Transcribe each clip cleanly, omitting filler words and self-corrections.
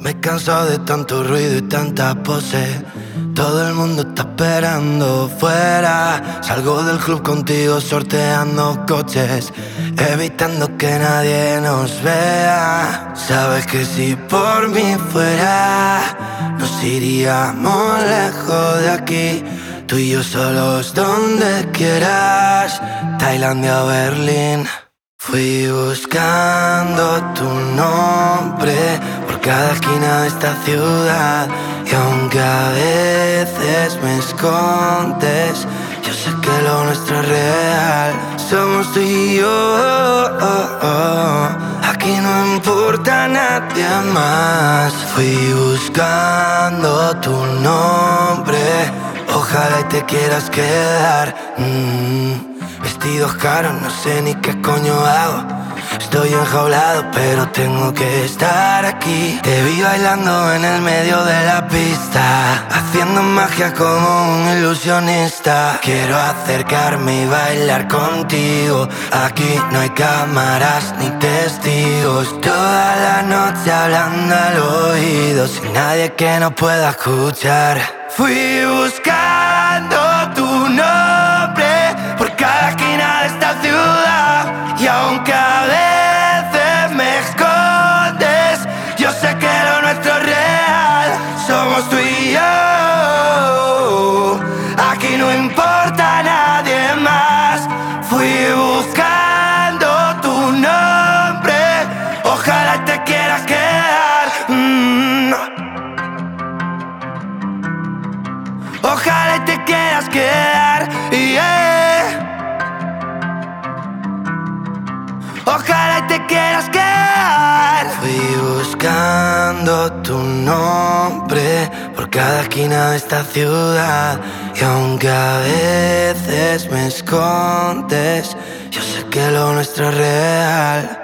Me canso de tanto ruido y tanta pose. Todo el mundo está esperando fuera. Salgo del club contigo sorteando coches, evitando que nadie nos vea. Sabes que si por mí fuera, nos iríamos lejos de aquí. Tú y yo solos donde quieras, Tailandia o Berlín. Fui buscando tu nombre por cada esquina de esta ciudad, y aunque a veces me escondes, yo sé que lo nuestro es real. Somos tú y yo, aquí no importa nadie más. Fui buscando tu nombre, ojalá y te quieras quedar. Vestidos caros, no sé ni qué coño hago. Estoy enjaulado, pero tengo que estar aquí. Te vi bailando en el medio de la pista, haciendo magia como un ilusionista. Quiero acercarme y bailar contigo. Aquí no hay cámaras ni testigos. Toda la noche hablando al oído, sin nadie que nos pueda escuchar. Fui buscando tu nombre por cada esquina de esta ciudad, y aunque a veces me escondes, yo sé que lo nuestro es real. Somos tú y yo, aquí no importa nadie más. Fui buscando tu nombre, ojalá te quieras quedar. Ojalá te quieras quedar, yeah. Ojalá te quieras quedar. Fui buscando tu nombre por cada esquina de esta ciudad, y aunque a veces me escondes, yo sé que lo nuestro es real.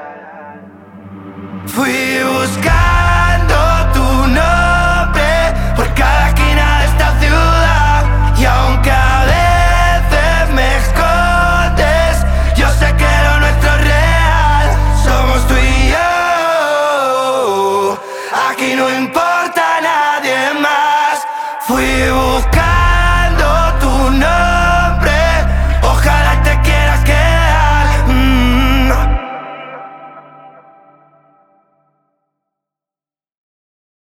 Fui buscando tu nombre por cada esquina de esta ciudad, y aunque a veces me escondes, yo sé que lo nuestro es real. Somos tú y yo, aquí no importa nadie más. Fui